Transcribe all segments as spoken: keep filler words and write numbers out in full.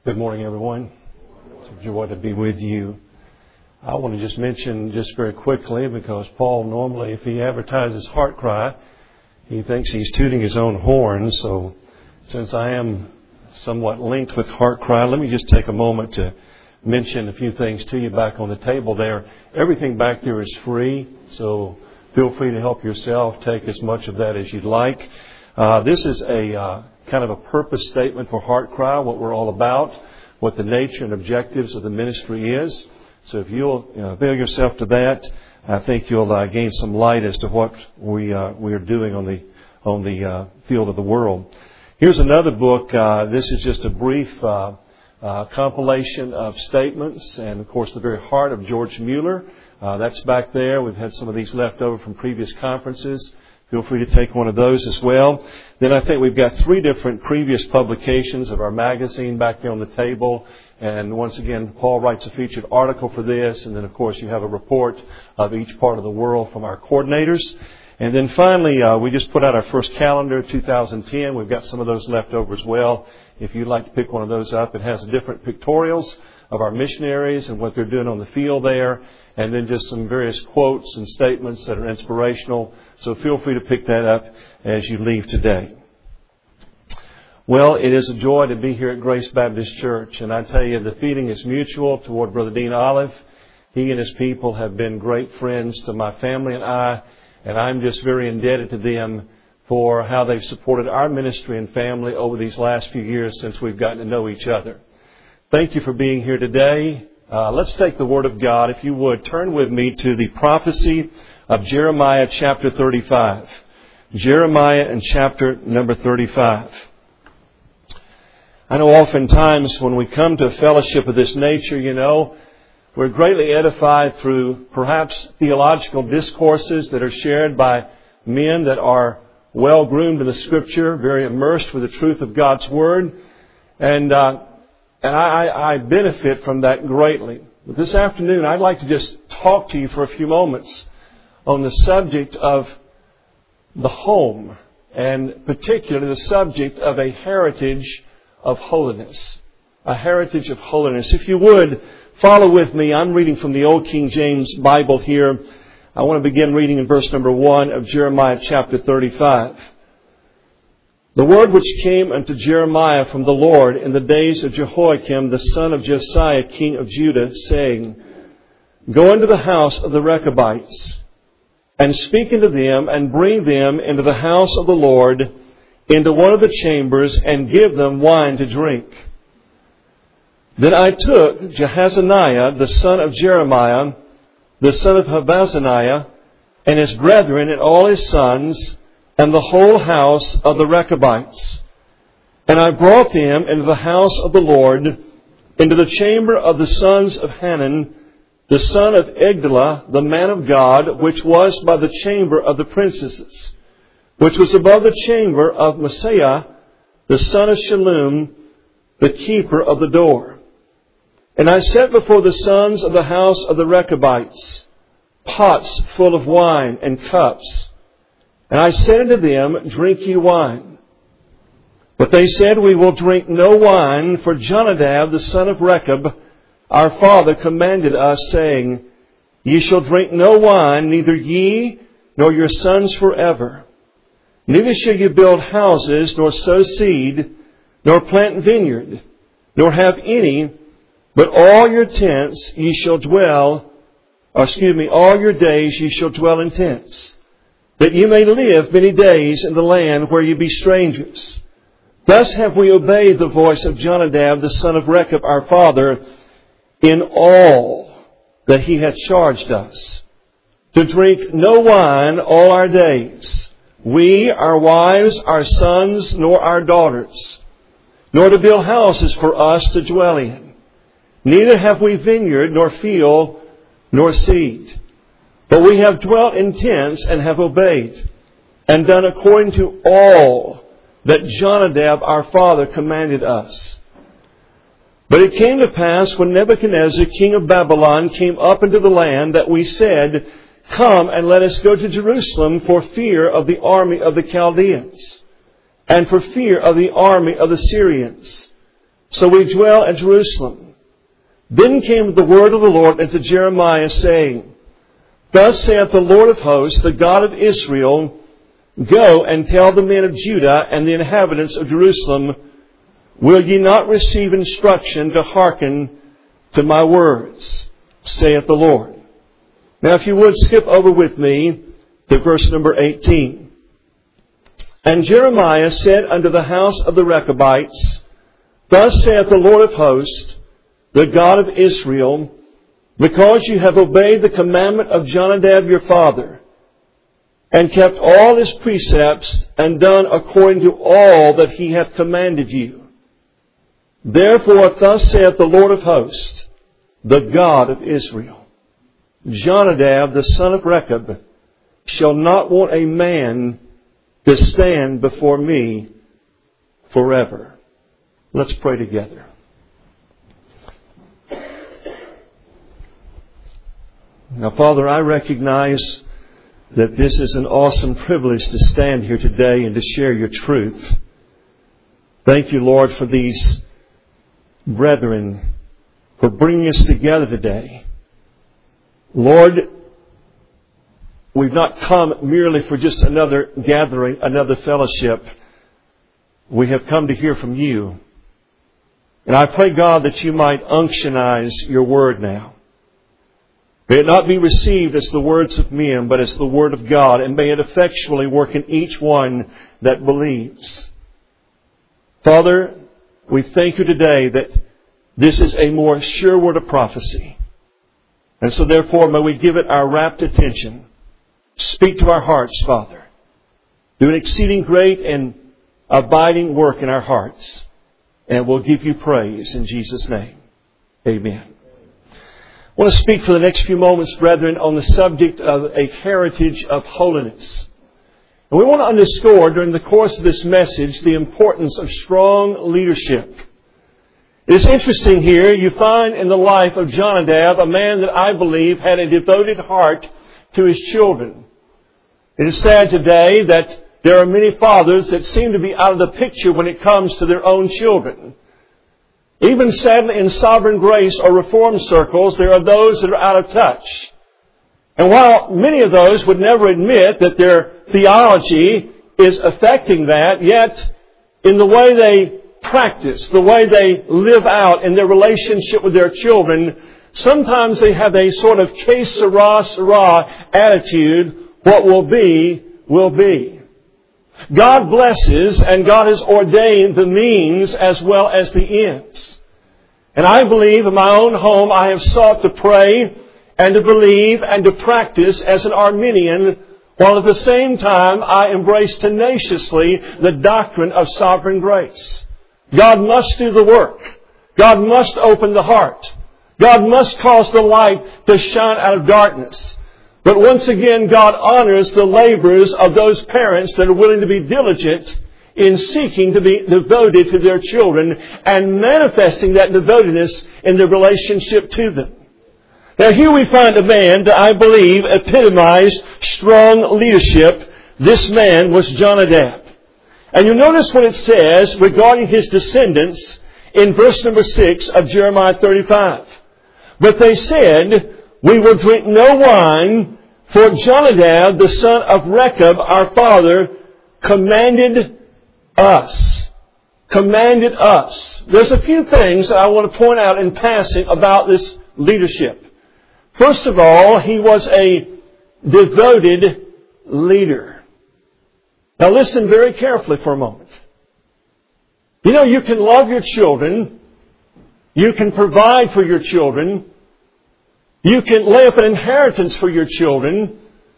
Good morning, everyone. It's a joy to be with you. I want to just mention just very quickly, because Paul normally, if he advertises Heart Cry, he thinks he's tooting his own horn. So since I am somewhat linked with Heart Cry, let me just take a moment to mention a few things to you back on the table there. Everything back there is free, so feel free to help yourself. Take as much of that as you'd like. Uh, this is a uh, kind of a purpose statement for Heart Cry, what we're all about, what the nature and objectives of the ministry is. So if you'll you know, avail yourself to that, I think you'll uh, gain some light as to what we uh, we are doing on the on the uh, field of the world. Here's another book. Uh, this is just a brief uh, uh, compilation of statements, and of course the very heart of George Mueller. Uh, that's back there. We've had some of these left over from previous conferences. Feel free to take one of those as well. Then I think we've got three different previous publications of our magazine back there on the table. And once again, Paul writes a featured article for this. And then, of course, you have a report of each part of the world from our coordinators. And then finally, uh, we just put out our first calendar, two thousand ten. We've got some of those left over as well. If you'd like to pick one of those up, it has different pictorials of our missionaries and what they're doing on the field there. And then just some various quotes and statements that are inspirational. So feel free to pick that up as you leave today. Well, it is a joy to be here at Grace Baptist Church. And I tell you, the feeling is mutual toward Brother Dean Olive. He and his people have been great friends to my family and I. And I'm just very indebted to them for how they've supported our ministry and family over these last few years since we've gotten to know each other. Thank you for being here today. Uh, let's take the Word of God. If you would, turn with me to the prophecy of Jeremiah chapter thirty-five. Jeremiah and chapter number thirty-five. I know oftentimes when we come to a fellowship of this nature, you know, we're greatly edified through perhaps theological discourses that are shared by men that are well groomed in the Scripture, very immersed with the truth of God's Word. And, uh, And I, I benefit from that greatly. But this afternoon, I'd like to just talk to you for a few moments on the subject of the home, and particularly the subject of a heritage of holiness. A heritage of holiness. If you would, follow with me. I'm reading from the Old King James Bible here. I want to begin reading in verse number one of Jeremiah chapter thirty-five. The word which came unto Jeremiah from the Lord in the days of Jehoiakim, the son of Josiah, king of Judah, saying, Go into the house of the Rechabites, and speak unto them, and bring them into the house of the Lord, into one of the chambers, and give them wine to drink. Then I took Jehazaniah, the son of Jeremiah, the son of Habazaniah, and his brethren, and all his sons, and the whole house of the Rechabites. And I brought them into the house of the Lord, into the chamber of the sons of Hanan, the son of Egdallah, the man of God, which was by the chamber of the princesses, which was above the chamber of Messiah, the son of Shallum, the keeper of the door. And I set before the sons of the house of the Rechabites pots full of wine and cups. And I said unto them, Drink ye wine. But they said, We will drink no wine, for Jonadab, the son of Rechab, our father, commanded us, saying, Ye shall drink no wine, neither ye nor your sons forever. Neither shall ye build houses, nor sow seed, nor plant vineyard, nor have any, but all your tents ye shall dwell, or excuse me, all your days ye shall dwell in tents, that ye may live many days in the land where ye be strangers. Thus have we obeyed the voice of Jonadab, the son of Rechab, our father, in all that he hath charged us, to drink no wine all our days, we, our wives, our sons, nor our daughters, nor to build houses for us to dwell in. Neither have we vineyard, nor field, nor seed. But we have dwelt in tents and have obeyed, and done according to all that Jonadab our father commanded us. But it came to pass when Nebuchadnezzar, king of Babylon, came up into the land, that we said, Come and let us go to Jerusalem for fear of the army of the Chaldeans, and for fear of the army of the Syrians. So we dwell at Jerusalem. Then came the word of the Lord unto Jeremiah, saying, Thus saith the Lord of hosts, the God of Israel, Go and tell the men of Judah and the inhabitants of Jerusalem, Will ye not receive instruction to hearken to my words, saith the Lord. Now if you would skip over with me to verse number eighteen. And Jeremiah said unto the house of the Rechabites, Thus saith the Lord of hosts, the God of Israel, because you have obeyed the commandment of Jonadab your father, and kept all his precepts, and done according to all that he hath commanded you. Therefore thus saith the Lord of hosts, the God of Israel, Jonadab the son of Rechab shall not want a man to stand before me forever. Let's pray together. Now, Father, I recognize that this is an awesome privilege to stand here today and to share your truth. Thank you, Lord, for these brethren, for bringing us together today. Lord, we've not come merely for just another gathering, another fellowship. We have come to hear from you. And I pray, God, that you might unctionize your word now. May it not be received as the words of men, but as the word of God. And may it effectually work in each one that believes. Father, we thank you today that this is a more sure word of prophecy. And so therefore, may we give it our rapt attention. Speak to our hearts, Father. Do an exceeding great and abiding work in our hearts. And we'll give you praise in Jesus' name. Amen. I want to speak for the next few moments, brethren, on the subject of a heritage of holiness. And we want to underscore during the course of this message the importance of strong leadership. It is interesting here, you find in the life of Jonadab a man that I believe had a devoted heart to his children. It is sad today that there are many fathers that seem to be out of the picture when it comes to their own children. Even sadly in Sovereign Grace or Reformed circles, there are those that are out of touch. And while many of those would never admit that their theology is affecting that, yet in the way they practice, the way they live out in their relationship with their children, sometimes they have a sort of que sera, sera attitude. What will be, will be. God blesses and God has ordained the means as well as the ends. And I believe in my own home I have sought to pray and to believe and to practice as an Arminian, while at the same time I embrace tenaciously the doctrine of sovereign grace. God must do the work. God must open the heart. God must cause the light to shine out of darkness. But once again, God honors the labors of those parents that are willing to be diligent in seeking to be devoted to their children and manifesting that devotedness in their relationship to them. Now here we find a man that I believe epitomized strong leadership. This man was Jonadab. And you notice what it says regarding his descendants in verse number six of Jeremiah thirty-five. But they said, We will drink no wine, for Jonadab, the son of Rechab, our father, commanded us. Commanded us. There's a few things that I want to point out in passing about this leadership. First of all, he was a devoted leader. Now listen very carefully for a moment. You know, you can love your children. You can provide for your children. You can lay up an inheritance for your children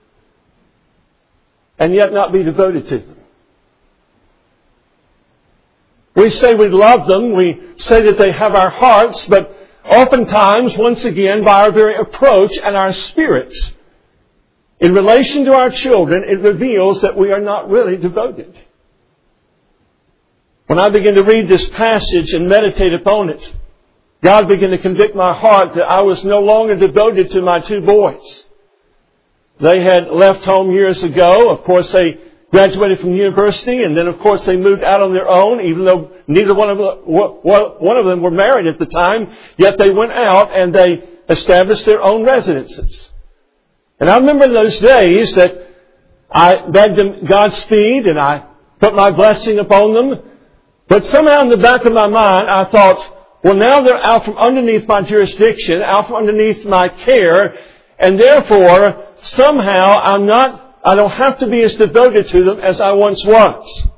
and yet not be devoted to them. We say we love them. We say that they have our hearts, but oftentimes, once again, by our very approach and our spirit, in relation to our children, it reveals that we are not really devoted. When I begin to read this passage and meditate upon it, God began to convict my heart that I was no longer devoted to my two boys. They had left home years ago. Of course, they graduated from university, and then, of course, they moved out on their own, even though neither one of them, one of them were married at the time. Yet they went out and they established their own residences. And I remember in those days that I begged them Godspeed and I put my blessing upon them. But somehow in the back of my mind, I thought, well, now they're out from underneath my jurisdiction, out from underneath my care, and therefore, somehow I'm not, I don't have to be as devoted to them as I once was.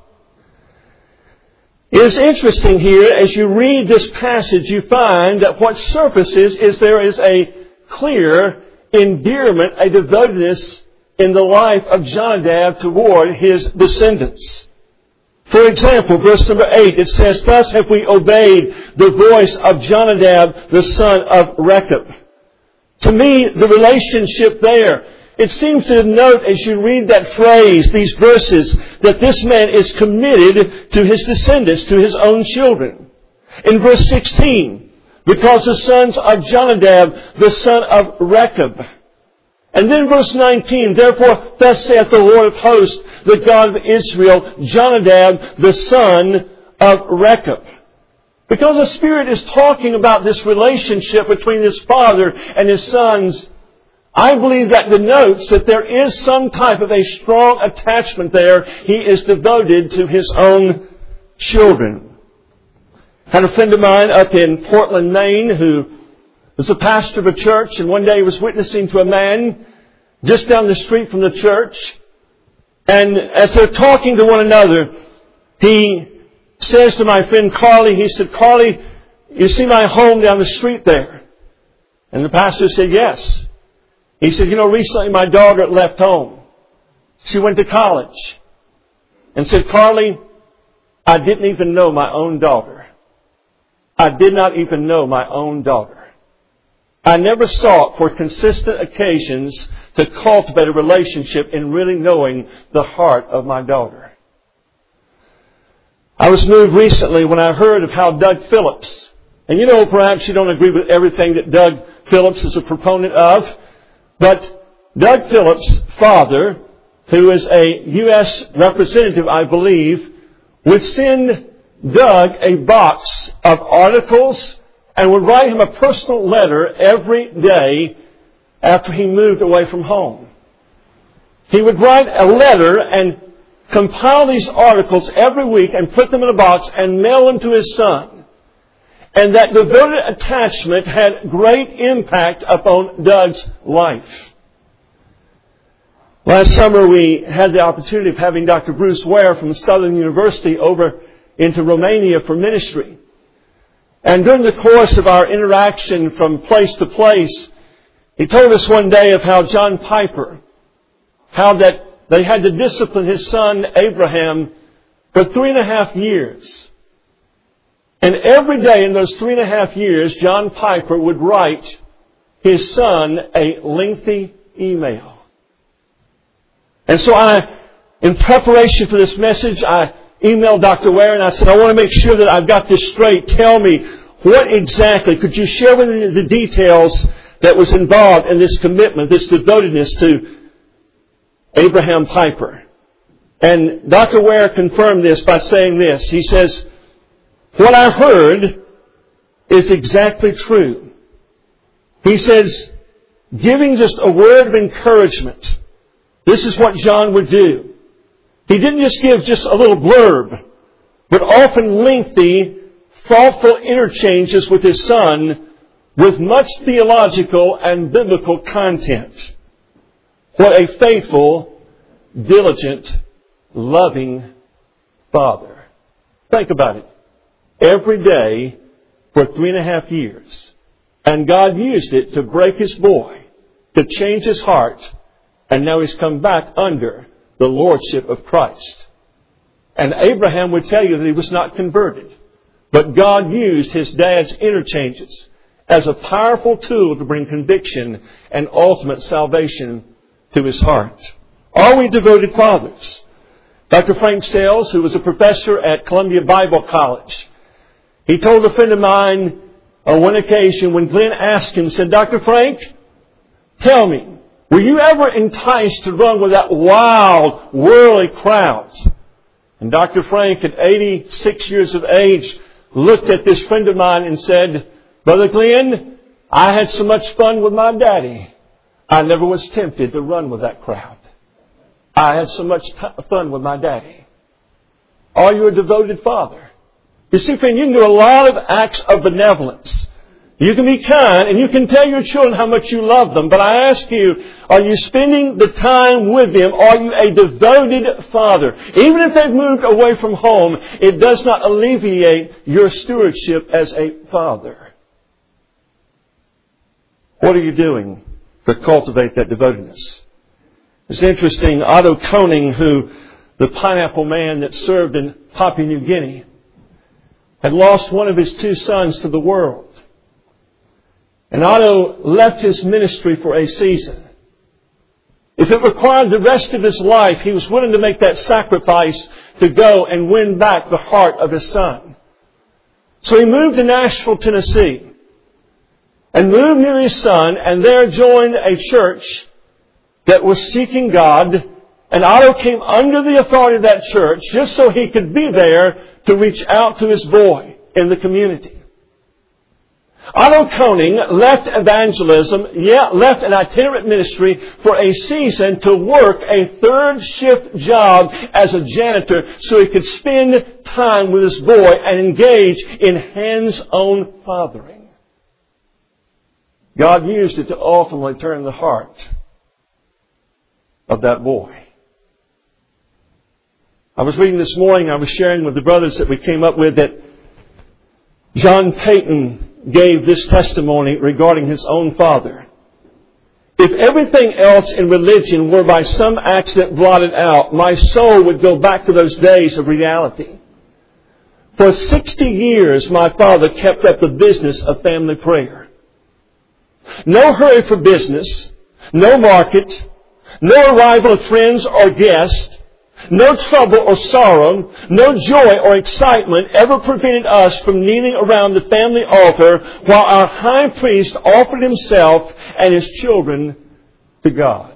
It is interesting here, as you read this passage, you find that what surfaces is there is a clear endearment, a devotedness in the life of Jonadab toward his descendants. For example, verse number eight, it says, "Thus have we obeyed the voice of Jonadab, the son of Rechab." To me, the relationship there, it seems to denote, as you read that phrase, these verses, that this man is committed to his descendants, to his own children. In verse sixteen, because the sons of Jonadab, the son of Rechab. And then verse nineteen, "Therefore, thus saith the Lord of hosts, the God of Israel, Jonadab, the son of Rechab." Because the Spirit is talking about this relationship between his father and his sons, I believe that denotes that there is some type of a strong attachment there. He is devoted to his own children. I had a friend of mine up in Portland, Maine, who was a pastor of a church, and one day he was witnessing to a man just down the street from the church. And as they're talking to one another, he says to my friend Carly, he said, "Carly, you see my home down the street there?" And the pastor said, "Yes." He said, "You know, recently my daughter left home. She went to college." And said, "Carly, I didn't even know my own daughter. I did not even know my own daughter. I never sought for consistent occasions to cultivate a relationship in really knowing the heart of my daughter." I was moved recently when I heard of how Doug Phillips, and you know, perhaps you don't agree with everything that Doug Phillips is a proponent of, but Doug Phillips' father, who is a U S representative, I believe, would send Doug a box of articles and would write him a personal letter every day after he moved away from home. He would write a letter and compile these articles every week and put them in a box and mail them to his son. And that devoted attachment had great impact upon Doug's life. Last summer we had the opportunity of having Doctor Bruce Ware from Southern University over into Romania for ministry. And during the course of our interaction from place to place, he told us one day of how John Piper, how that they had to discipline his son Abraham for three and a half years. And every day in those three and a half years, John Piper would write his son a lengthy email. And so I, in preparation for this message, I emailed Doctor Ware and I said, "I want to make sure that I've got this straight. Tell me, what exactly, could you share with me the details that was involved in this commitment, this devotedness to Abraham Piper?" And Doctor Ware confirmed this by saying this. He says, "What I heard is exactly true." He says, giving just a word of encouragement, this is what John would do. He didn't just give just a little blurb, but often lengthy, thoughtful interchanges with his son with much theological and biblical content. What a faithful, diligent, loving father. Think about it. Every day for three and a half years. And God used it to break his boy, to change his heart, and now he's come back under the lordship of Christ. And Abraham would tell you that he was not converted. But God used his dad's interchanges as a powerful tool to bring conviction and ultimate salvation to his heart. Are we devoted fathers? Doctor Frank Sales, who was a professor at Columbia Bible College, he told a friend of mine on one occasion when Glenn asked him, said, "Doctor Frank, tell me, Were you ever enticed to run with that wild, whirly crowds? And Doctor Frank, at eighty-six years of age, looked at this friend of mine and said, Brother Glenn, I had so much fun with my daddy. I never was tempted to run with that crowd. I had so much t- fun with my daddy. Are you a devoted father? You see, friend, you can do a lot of acts of benevolence. You can be kind and you can tell your children how much you love them. But I ask you, are you spending the time with them? Are you a devoted father? Even if they've moved away from home, it does not alleviate your stewardship as a father. What are you doing to cultivate that devotedness? It's interesting, Otto Koning, who, the pineapple man that served in Papua New Guinea, had lost one of his two sons to the world. And Otto left his ministry for a season. If it required the rest of his life, he was willing to make that sacrifice to go and win back the heart of his son. So he moved to Nashville, Tennessee, and moved near his son, and there joined a church that was seeking God. And Otto came under the authority of that church just so he could be there to reach out to his boy in the community. Otto Koning left evangelism, yeah, left an itinerant ministry for a season to work a third shift job as a janitor so he could spend time with his boy and engage in hands-on fathering. God used it to ultimately turn the heart of that boy. I was reading this morning, I was sharing with the brothers that we came up with that John Payton gave this testimony regarding his own father. If everything else in religion were by some accident blotted out, my soul would go back to those days of reality. For sixty years, my father kept up the business of family prayer. No hurry for business, no market, no arrival of friends or guests, no trouble or sorrow, no joy or excitement ever prevented us from kneeling around the family altar while our high priest offered himself and his children to God.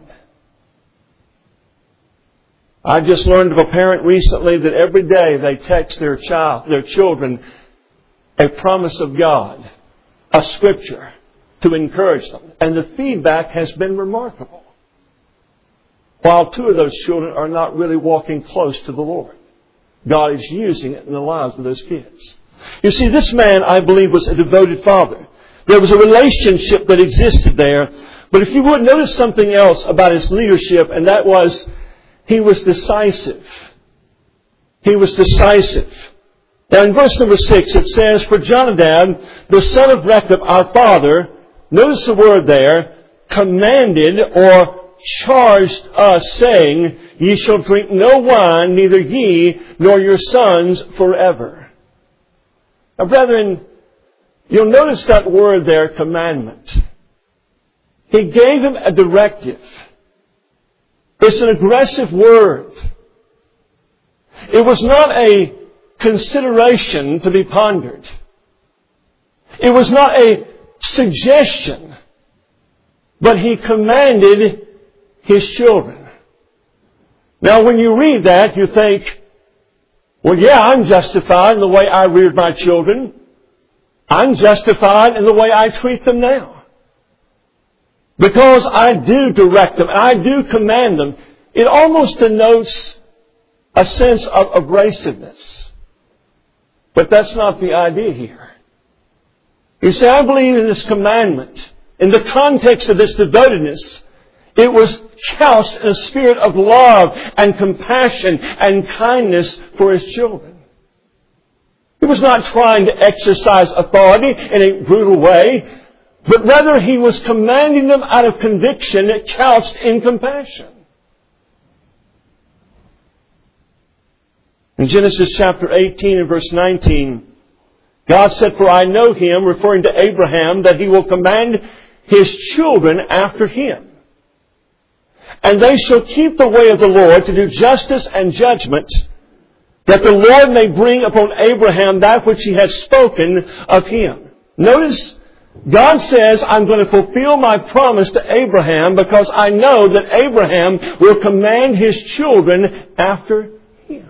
I just learned of a parent recently that every day they text their child, their children, a promise of God, a scripture to encourage them. And the feedback has been remarkable. While two of those children are not really walking close to the Lord. God is using it in the lives of those kids. You see, this man, I believe, was a devoted father. There was a relationship that existed there. But if you would, notice something else about his leadership, and that was he was decisive. He was decisive. Now in verse number six it says, For Jonadab, the son of Rechab, our father, notice the word there, commanded or charged us, saying, Ye shall drink no wine, neither ye nor your sons forever. Now, brethren, you'll notice that word there, commandment. He gave him a directive. It's an aggressive word. It was not a consideration to be pondered. It was not a suggestion, but he commanded his children. Now, when you read that, you think, well, yeah, I'm justified in the way I reared my children. I'm justified in the way I treat them now. Because I do direct them, I do command them. It almost denotes a sense of abrasiveness. But that's not the idea here. You see, I believe in this commandment, in the context of this devotedness, it was couched in a spirit of love and compassion and kindness for his children. He was not trying to exercise authority in a brutal way, but rather he was commanding them out of conviction couched in compassion. In Genesis chapter eighteen and verse nineteen, God said, For I know him, referring to Abraham, that he will command his children after him. And they shall keep the way of the Lord to do justice and judgment, that the Lord may bring upon Abraham that which he has spoken of him. Notice God says, I'm going to fulfill my promise to Abraham because I know that Abraham will command his children after him.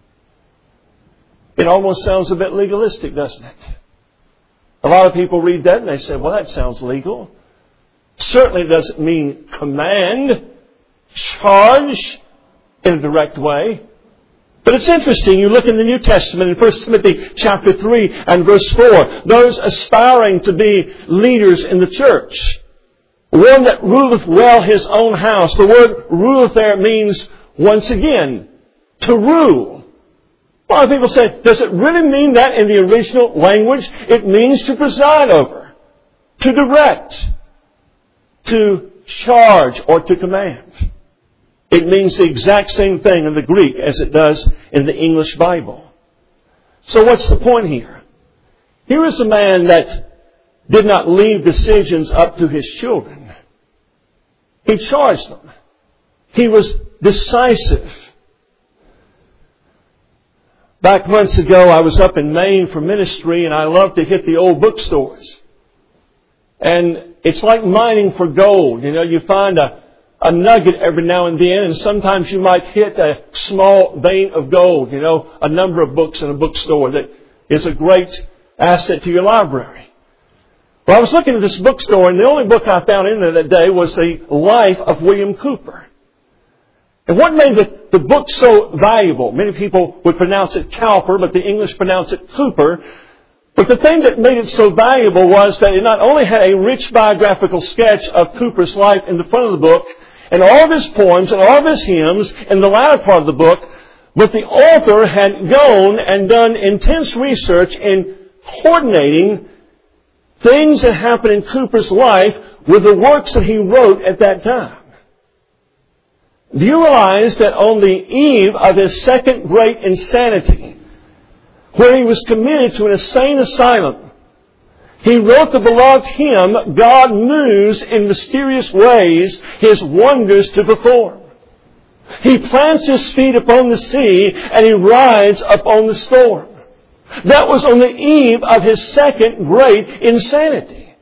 It almost sounds a bit legalistic, doesn't it? A lot of people read that and they say, well, that sounds legal. Certainly doesn't mean command, charge in a direct way. But it's interesting, you look in the New Testament in First Timothy chapter three and verse four, those aspiring to be leaders in the church. One that ruleth well his own house. The word ruleth there means, once again, to rule. A lot of people say, does it really mean that in the original language? It means to preside over, to direct, to charge, or to command. It means the exact same thing in the Greek as it does in the English Bible. So what's the point here? Here is a man that did not leave decisions up to his children. He charged them. He was decisive. Back months ago, I was up in Maine for ministry, and I love to hit the old bookstores. And it's like mining for gold. You know, you find a A nugget every now and then, and sometimes you might hit a small vein of gold, you know, a number of books in a bookstore that is a great asset to your library. Well, I was looking at this bookstore, and the only book I found in there that day was the life of William Cooper. And what made the, the book so valuable? Many people would pronounce it Cowper, but the English pronounce it Cooper. But the thing that made it so valuable was that it not only had a rich biographical sketch of Cooper's life in the front of the book, and all of his poems and all of his hymns in the latter part of the book, but the author had gone and done intense research in coordinating things that happened in Cooper's life with the works that he wrote at that time. Do you realize that on the eve of his second great insanity, where he was committed to an insane asylum, he wrote the beloved hymn, God moves in mysterious ways His wonders to perform. He plants His feet upon the sea and He rides upon the storm. That was on the eve of his second great insanity.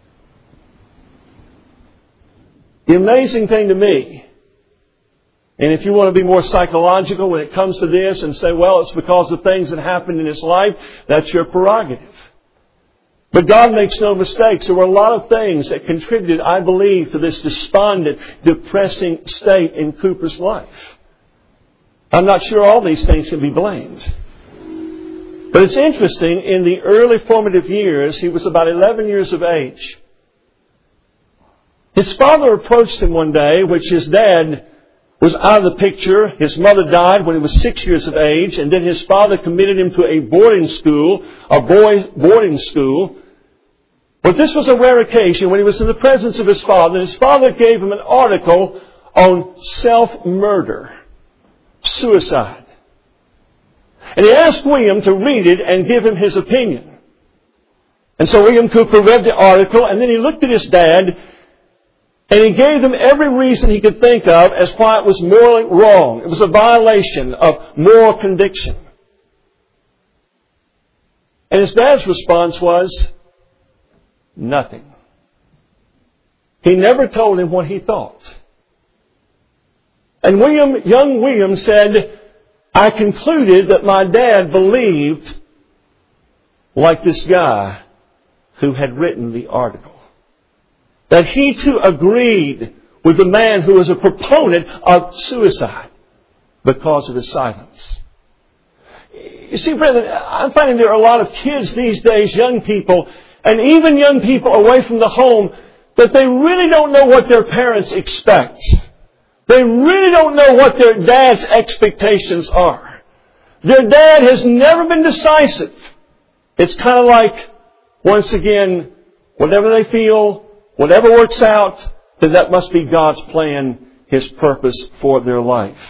The amazing thing to me, and if you want to be more psychological when it comes to this and say, well, it's because of things that happened in his life, that's your prerogative. But God makes no mistakes. There were a lot of things that contributed, I believe, to this despondent, depressing state in Cooper's life. I'm not sure all these things can be blamed. But it's interesting, in the early formative years, he was about eleven years of age. His father approached him one day, which his dad was out of the picture. His mother died when he was six years of age, and then his father committed him to a boarding school, a boys' boarding school. But this was a rare occasion when he was in the presence of his father. His father gave him an article on self-murder, suicide. And he asked William to read it and give him his opinion. And so William Cooper read the article, and then he looked at his dad, and he gave them every reason he could think of as why it was morally wrong. It was a violation of moral conviction. And his dad's response was, nothing. He never told him what he thought. And William, young William said, I concluded that my dad believed like this guy who had written the article. That he too agreed with the man who was a proponent of suicide because of his silence. You see, brethren, I'm finding there are a lot of kids these days, young people, and even young people away from the home, that they really don't know what their parents expect. They really don't know what their dad's expectations are. Their dad has never been decisive. It's kind of like, once again, whatever they feel, whatever works out, then that must be God's plan, His purpose for their life.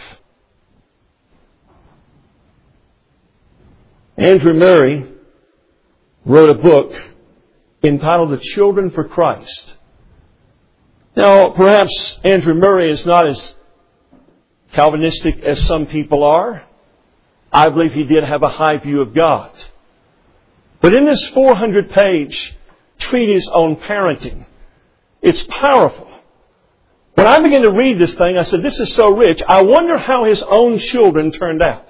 Andrew Murray wrote a book entitled The Children for Christ. Now, perhaps Andrew Murray is not as Calvinistic as some people are. I believe he did have a high view of God. But in this four hundred page treatise on parenting. It's powerful. When I began to read this thing, I said, this is so rich. I wonder how his own children turned out.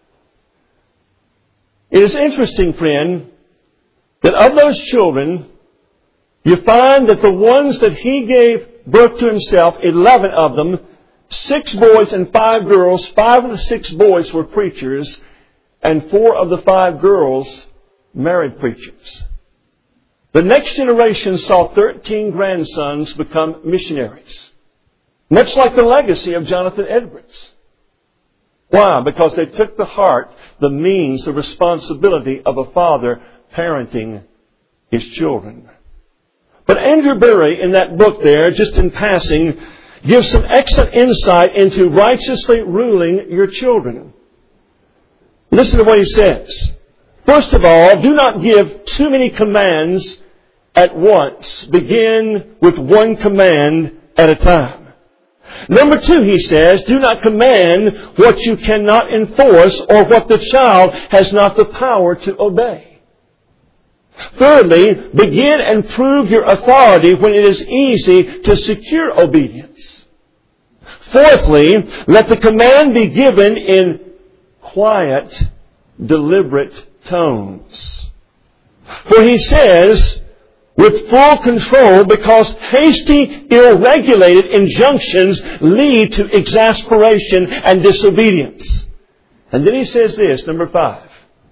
It is interesting, friend, that of those children, you find that the ones that he gave birth to himself, eleven of them, six boys and five girls, five of the six boys were preachers, and four of the five girls married preachers. The next generation saw thirteen grandsons become missionaries. Much like the legacy of Jonathan Edwards. Why? Because they took to heart the means, the responsibility of a father parenting his children. But Andrew Berry, in that book there, just in passing, gives some excellent insight into righteously ruling your children. Listen to what he says. First of all, do not give too many commands at once. Begin with one command at a time. Number two, he says, do not command what you cannot enforce or what the child has not the power to obey. Thirdly, begin and prove your authority when it is easy to secure obedience. Fourthly, let the command be given in quiet, deliberate tones. For he says, with full control, because hasty, ill-regulated injunctions lead to exasperation and disobedience. And then he says this, number five.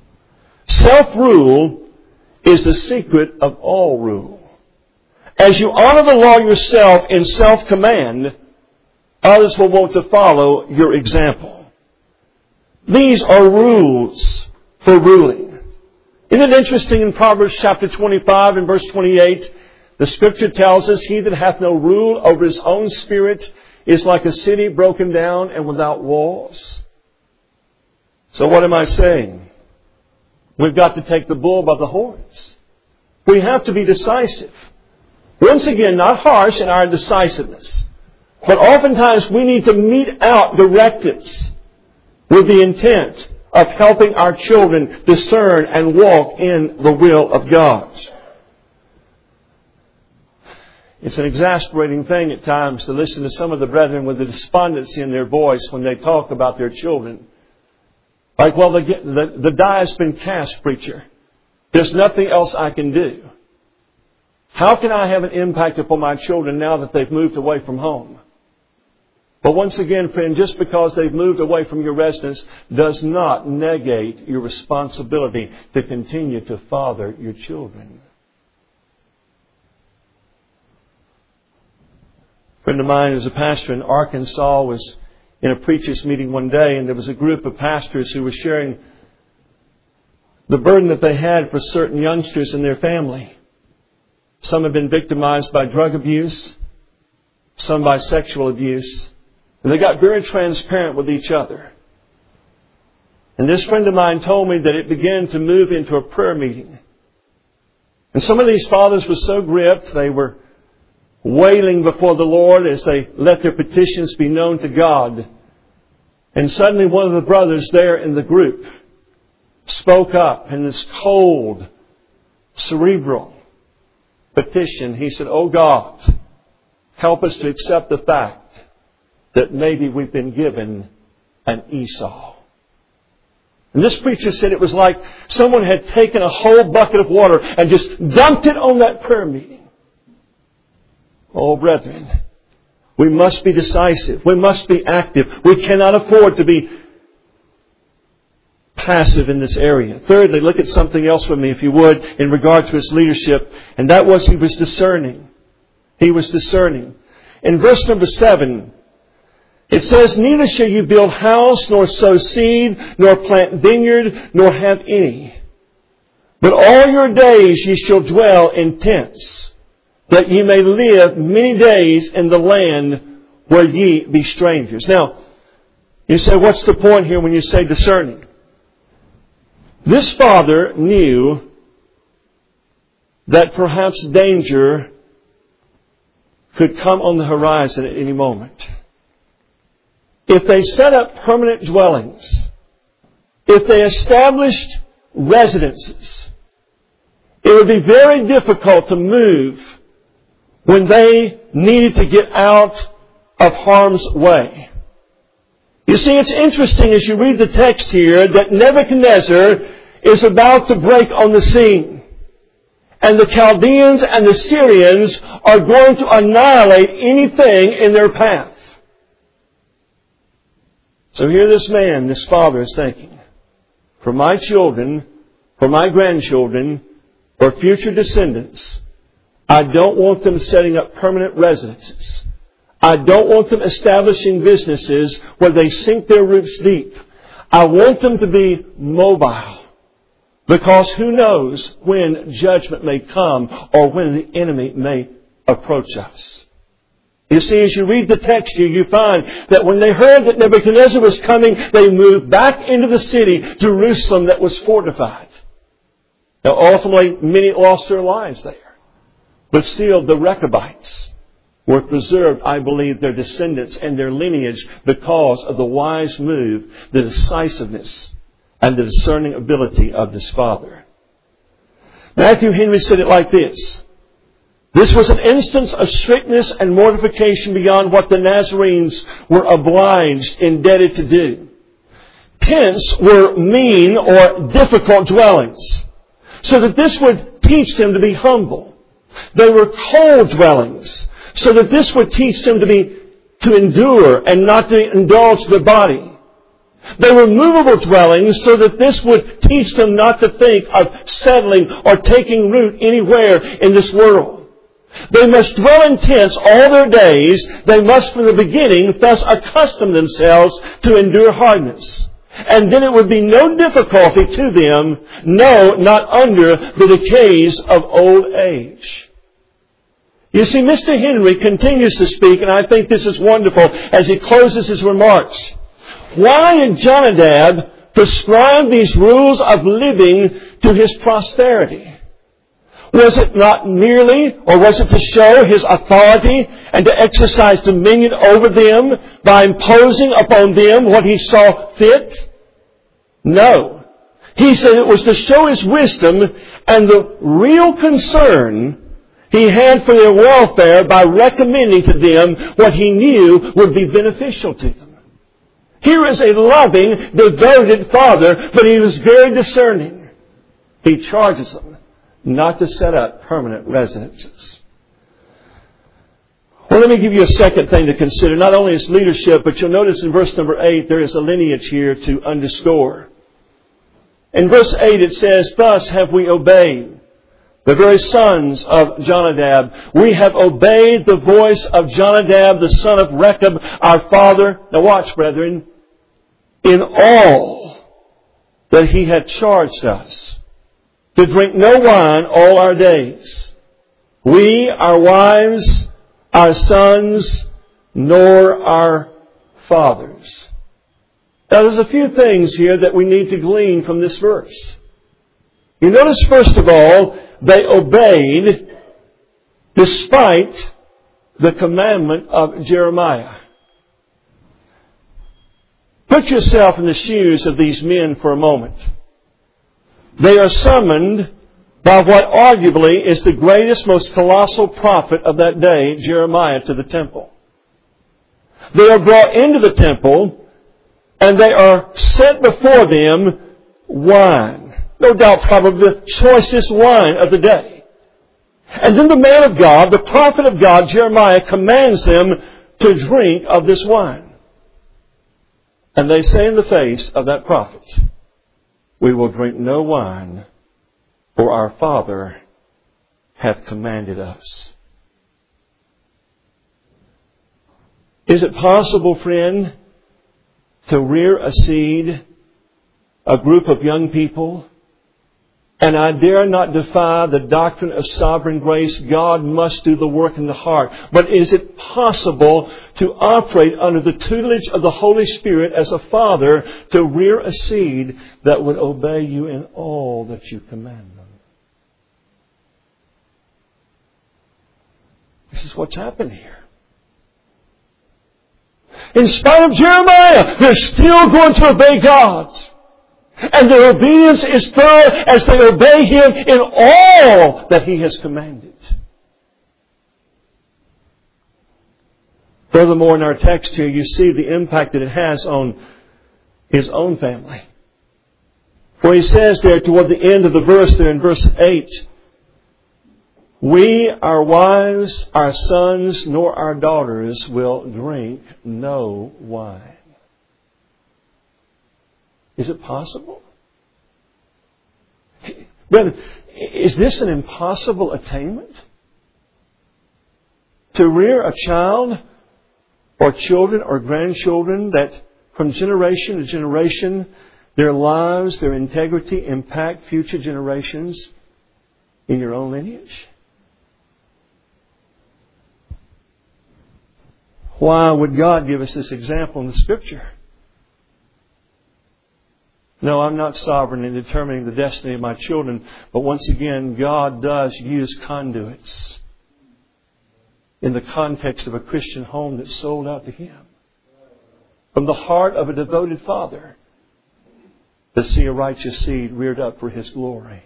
Self-rule is the secret of all rule. As you honor the law yourself in self-command, others will want to follow your example. These are rules for ruling. Isn't it interesting in Proverbs chapter twenty-five and verse twenty-eight, the Scripture tells us, he that hath no rule over his own spirit is like a city broken down and without walls. So what am I saying? We've got to take the bull by the horns. We have to be decisive. Once again, not harsh in our decisiveness, but oftentimes we need to mete out directives with the intent of helping our children discern and walk in the will of God. It's an exasperating thing at times to listen to some of the brethren with the despondency in their voice when they talk about their children. Like, well, the, the, the die has been cast, preacher. There's nothing else I can do. How can I have an impact upon my children now that they've moved away from home? But once again, friend, just because they've moved away from your residence does not negate your responsibility to continue to father your children. A friend of mine who's a pastor in Arkansas was in a preacher's meeting one day, and there was a group of pastors who were sharing the burden that they had for certain youngsters in their family. Some have been victimized by drug abuse, some by sexual abuse. And they got very transparent with each other. And this friend of mine told me that it began to move into a prayer meeting. And some of these fathers were so gripped, they were wailing before the Lord as they let their petitions be known to God. And suddenly one of the brothers there in the group spoke up in this cold, cerebral petition. He said, "Oh God, help us to accept the fact that maybe we've been given an Esau." And this preacher said it was like someone had taken a whole bucket of water and just dumped it on that prayer meeting. Oh, brethren, we must be decisive. We must be active. We cannot afford to be passive in this area. Thirdly, look at something else with me, if you would, in regard to his leadership. And that was he was discerning. He was discerning. In verse number seven, it says, "Neither shall you build house, nor sow seed, nor plant vineyard, nor have any. But all your days ye shall dwell in tents, that ye may live many days in the land where ye be strangers." Now, you say, what's the point here when you say discerning? This father knew that perhaps danger could come on the horizon at any moment. If they set up permanent dwellings, if they established residences, It would be very difficult to move when they needed to get out of harm's way. You see, it's interesting as you read the text here that Nebuchadnezzar is about to break on the scene. And the Chaldeans and the Syrians are going to annihilate anything in their path. So here this man, this father is thinking, for my children, for my grandchildren, for future descendants, I don't want them setting up permanent residences. I don't want them establishing businesses where they sink their roots deep. I want them to be mobile. Because who knows when judgment may come or when the enemy may approach us. You see, as you read the text here, you find that when they heard that Nebuchadnezzar was coming, they moved back into the city, Jerusalem, that was fortified. Now, ultimately, many lost their lives there. But still, the Rechabites were preserved, I believe, their descendants and their lineage because of the wise move, the decisiveness, and the discerning ability of this father. Matthew Henry said it like this. This was an instance of strictness and mortification beyond what the Nazarenes were obliged, indebted to do. Tents were mean or difficult dwellings, so that this would teach them to be humble. They were cold dwellings, so that this would teach them to be to endure and not to indulge the body. They were movable dwellings, so that this would teach them not to think of settling or taking root anywhere in this world. They must dwell in tents all their days. They must from the beginning thus accustom themselves to endure hardness. And then it would be no difficulty to them, no, not under the decays of old age. You see, Mister Henry continues to speak, and I think this is wonderful as he closes his remarks. Why did Jonadab prescribe these rules of living to his posterity? Was it not merely, or was it to show his authority and to exercise dominion over them by imposing upon them what he saw fit? No. He said it was to show his wisdom and the real concern he had for their welfare by recommending to them what he knew would be beneficial to them. Here is a loving, devoted father, but he was very discerning. He charges them not to set up permanent residences. Well, let me give you a second thing to consider. Not only is leadership, but you'll notice in verse number eight, there is a lineage here to underscore. In verse eight it says, thus have we obeyed the very sons of Jonadab. We have obeyed the voice of Jonadab, the son of Rechab, our father. Now watch, brethren. In all that he had charged us, to drink no wine all our days. We, our wives, our sons, nor our fathers. Now there's a few things here that we need to glean from this verse. You notice, first of all, they obeyed despite the commandment of Jeremiah. Put yourself in the shoes of these men for a moment. They are summoned by what arguably is the greatest, most colossal prophet of that day, Jeremiah, to the temple. They are brought into the temple and they are set before them wine. No doubt probably the choicest wine of the day. And then the man of God, the prophet of God, Jeremiah, commands them to drink of this wine. And they say in the face of that prophet, we will drink no wine, for our Father hath commanded us. Is it possible, friend, to rear a seed, a group of young people? And I dare not defy the doctrine of sovereign grace. God must do the work in the heart. But is it possible to operate under the tutelage of the Holy Spirit as a father to rear a seed that would obey you in all that you command them? This is what's happened here. In spite of Jeremiah, they're still going to obey God. And their obedience is thorough as they obey Him in all that He has commanded. Furthermore, in our text here, you see the impact that it has on His own family. For He says there toward the end of the verse there in verse eight, we, our wives, our sons, nor our daughters will drink no wine. Is it possible? Brother, is this an impossible attainment? To rear a child or children or grandchildren that from generation to generation, their lives, their integrity impact future generations in your own lineage? Why would God give us this example in the Scripture? No, I'm not sovereign in determining the destiny of my children, but once again, God does use conduits in the context of a Christian home that's sold out to Him. From the heart of a devoted father to see a righteous seed reared up for His glory.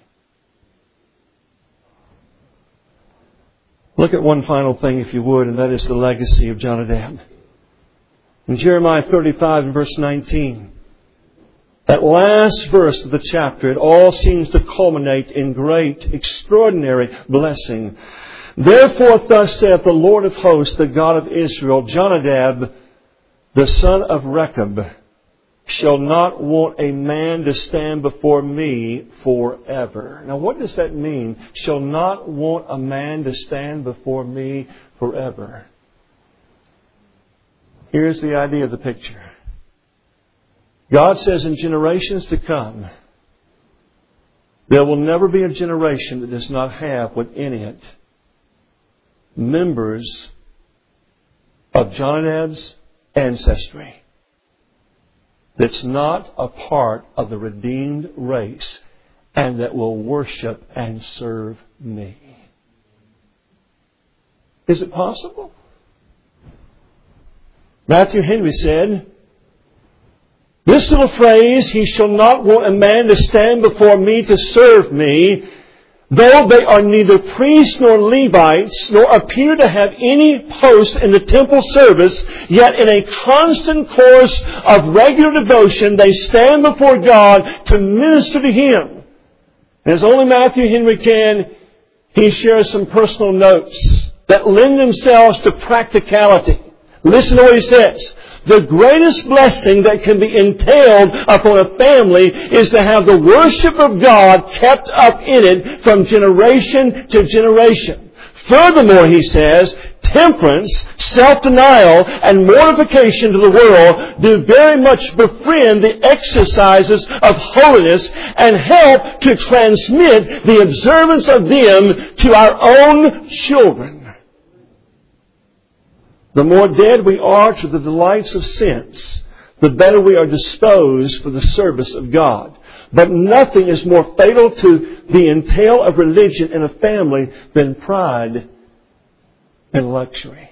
Look at one final thing, if you would, and that is the legacy of Jonadab. In Jeremiah thirty-five and verse nineteen, that last verse of the chapter, it all seems to culminate in great, extraordinary blessing. Therefore, thus saith the Lord of hosts, the God of Israel, Jonadab, the son of Rechab, shall not want a man to stand before me forever. Now, what does that mean? Shall not want a man to stand before me forever. Here's the idea of the picture. God says in generations to come, there will never be a generation that does not have within it members of Jonadab's ancestry that's not a part of the redeemed race and that will worship and serve me. Is it possible? Matthew Henry said, this little phrase, he shall not want a man to stand before me to serve me, though they are neither priests nor Levites, nor appear to have any post in the temple service, yet in a constant course of regular devotion, they stand before God to minister to Him. As only Matthew Henry can, he shares some personal notes that lend themselves to practicality. Listen to what he says. The greatest blessing that can be entailed upon a family is to have the worship of God kept up in it from generation to generation. Furthermore, he says, temperance, self-denial, and mortification to the world do very much befriend the exercises of holiness and help to transmit the observance of them to our own children. The more dead we are to the delights of sense, the better we are disposed for the service of God. But nothing is more fatal to the entail of religion in a family than pride and luxury.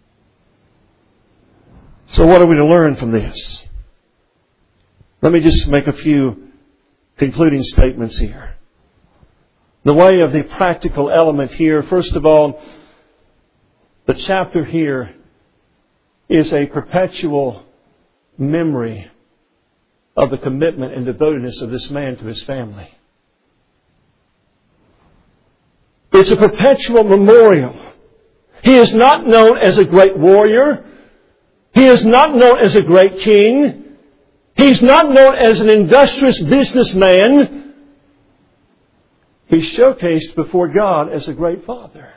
So what are we to learn from this? Let me just make a few concluding statements here. The way of the practical element here, first of all, the chapter here is a perpetual memory of the commitment and devotedness of this man to his family. It's a perpetual memorial. He is not known as a great warrior. He is not known as a great king. He's not known as an industrious businessman. He's showcased before God as a great father.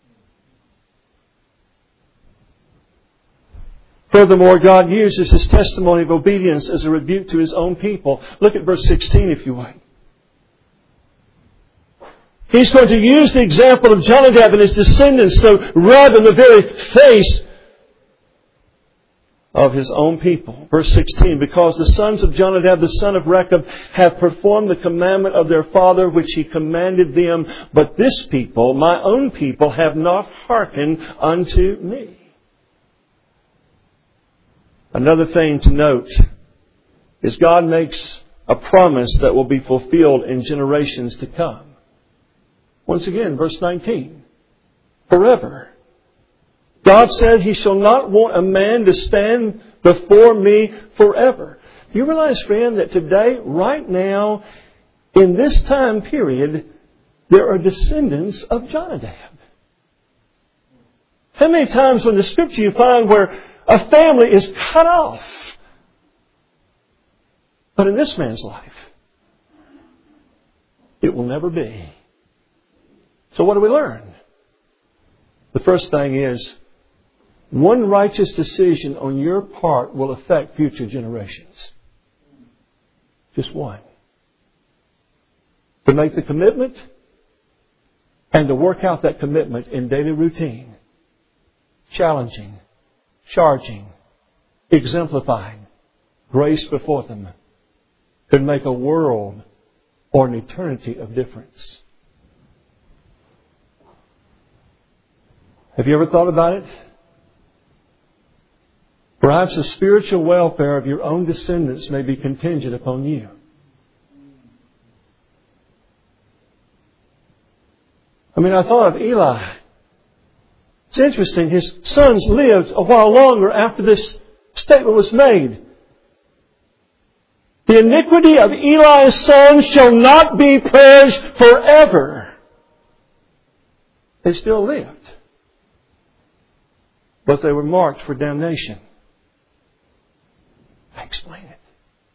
Furthermore, God uses his testimony of obedience as a rebuke to his own people. Look at verse sixteen, if you would. He's going to use the example of Jonadab and his descendants to rub in the very face of his own people. Verse sixteen, because the sons of Jonadab, the son of Rechab, have performed the commandment of their father which he commanded them, but this people, my own people, have not hearkened unto me. Another thing to note is God makes a promise that will be fulfilled in generations to come. Once again, verse nineteen. Forever. God said He shall not want a man to stand before me forever. Do you realize, friend, that today, right now, in this time period, there are descendants of Jonadab? How many times in the Scripture you find where a family is cut off? But in this man's life, it will never be. So what do we learn? The first thing is, one righteous decision on your part will affect future generations. Just one. To make the commitment and to work out that commitment in daily routine. Challenging, charging, exemplifying grace before them could make a world or an eternity of difference. Have you ever thought about it? Perhaps the spiritual welfare of your own descendants may be contingent upon you. I mean, I thought of Eli. It's interesting. His sons lived a while longer after this statement was made. The iniquity of Eli's sons shall not be purged forever. They still lived. But they were marked for damnation. I explain it.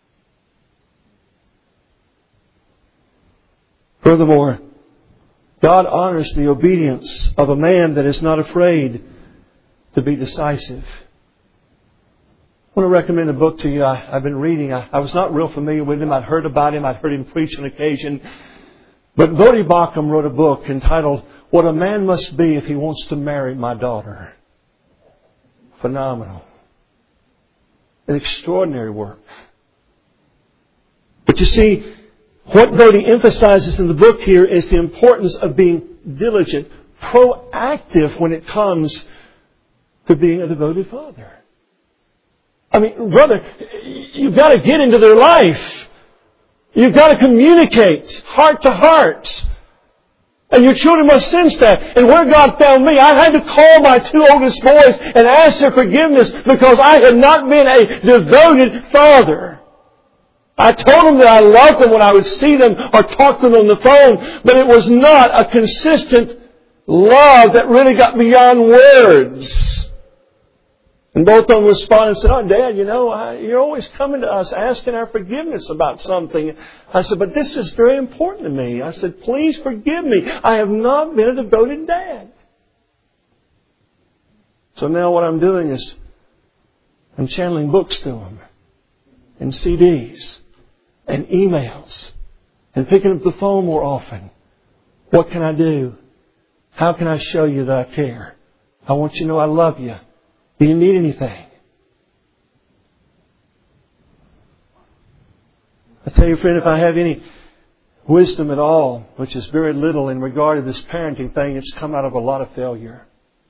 Furthermore, God honors the obedience of a man that is not afraid to be decisive. I want to recommend a book to you I, I've been reading. I, I was not real familiar with him. I'd heard about him. I'd heard him preach on occasion. But Voddie Baucham wrote a book entitled, What a Man Must Be If He Wants to Marry My Daughter. Phenomenal. An extraordinary work. But you see, what Voddie emphasizes in the book here is the importance of being diligent, proactive when it comes to being a devoted father. I mean, brother, you've got to get into their life. You've got to communicate heart to heart. And your children must sense that. And where God found me, I had to call my two oldest boys and ask their forgiveness because I had not been a devoted father. I told them that I loved them when I would see them or talk to them on the phone, but it was not a consistent love that really got beyond words. And both of them responded and said, oh, Dad, you know, I, you're always coming to us asking our forgiveness about something. I said, but this is very important to me. I said, please forgive me. I have not been a devoted dad. So now what I'm doing is I'm channeling books to them and C Ds and emails and picking up the phone more often. What can I do? How can I show you that I care? I want you to know I love you. Do you need anything? I tell you, friend, if I have any wisdom at all, which is very little in regard to this parenting thing, it's come out of a lot of failure.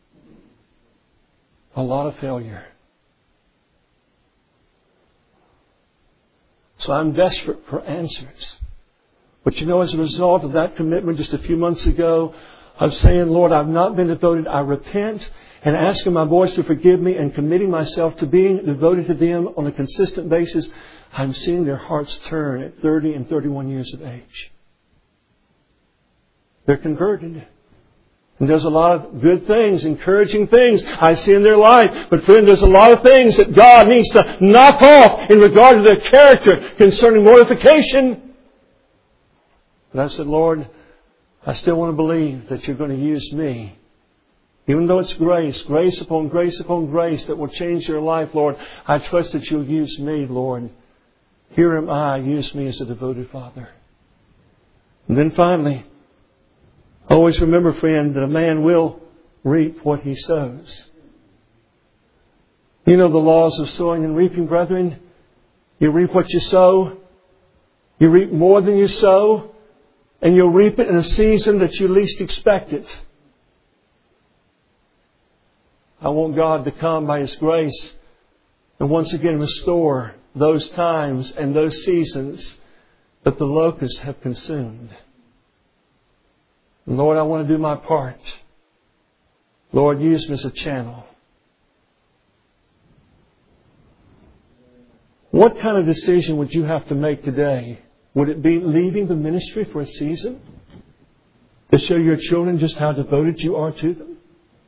A lot of failure. So I'm desperate for answers. But you know, as a result of that commitment just a few months ago, I'm saying, Lord, I've not been devoted. I repent and asking my boys to forgive me and committing myself to being devoted to them on a consistent basis. I'm seeing their hearts turn at thirty and thirty-one years of age. They're converted. And there's a lot of good things, encouraging things I see in their life. But friend, there's a lot of things that God needs to knock off in regard to their character concerning mortification. But I said, Lord, I still want to believe that you're going to use me. Even though it's grace, grace upon grace upon grace that will change your life, Lord, I trust that you'll use me, Lord. Here am I, use me as a devoted father. And then finally, always remember, friend, that a man will reap what he sows. You know the laws of sowing and reaping, brethren. You reap what you sow. You reap more than you sow. And you'll reap it in a season that you least expect it. I want God to come by His grace and once again restore those times and those seasons that the locusts have consumed. And Lord, I want to do my part. Lord, use me as a channel. What kind of decision would you have to make today? Would it be leaving the ministry for a season to show your children just how devoted you are to them?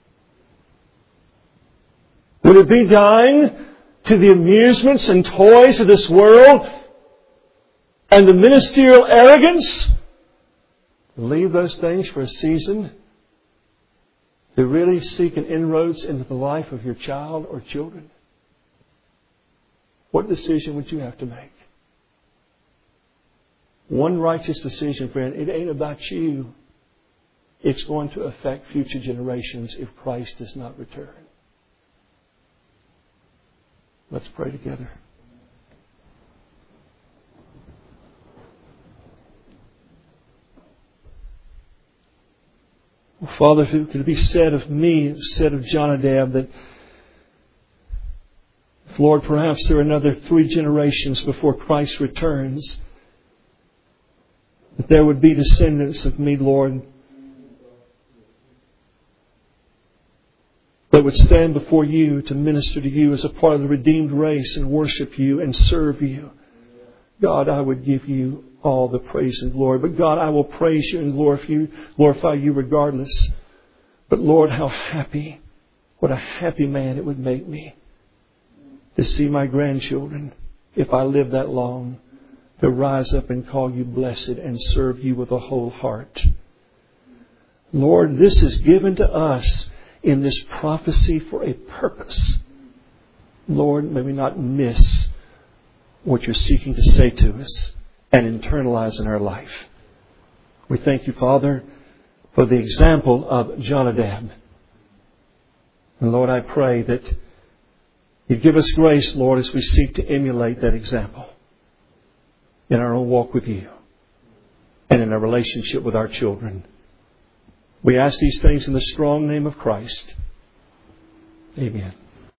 Would it be dying to the amusements and toys of this world and the ministerial arrogance? Leave those things for a season to really seek an inroads into the life of your child or children? What decision would you have to make? One righteous decision, friend. It ain't about you. It's going to affect future generations if Christ does not return. Let's pray together. Well, Father, if it could be said of me, said of Jonadab, that Lord, perhaps there are another three generations before Christ returns, that there would be descendants of me, Lord, that would stand before you to minister to you as a part of the redeemed race and worship you and serve you. God, I would give you all the praise and glory. But God, I will praise you and glorify you, glorify you regardless. But Lord, how happy, what a happy man it would make me to see my grandchildren, if I live that long, to rise up and call you blessed and serve you with a whole heart. Lord, this is given to us in this prophecy for a purpose. Lord, may we not miss what you're seeking to say to us and internalize in our life. We thank you, Father, for the example of Jonadab. And Lord, I pray that you give us grace, Lord, as we seek to emulate that example in our own walk with you and in our relationship with our children. We ask these things in the strong name of Christ. Amen.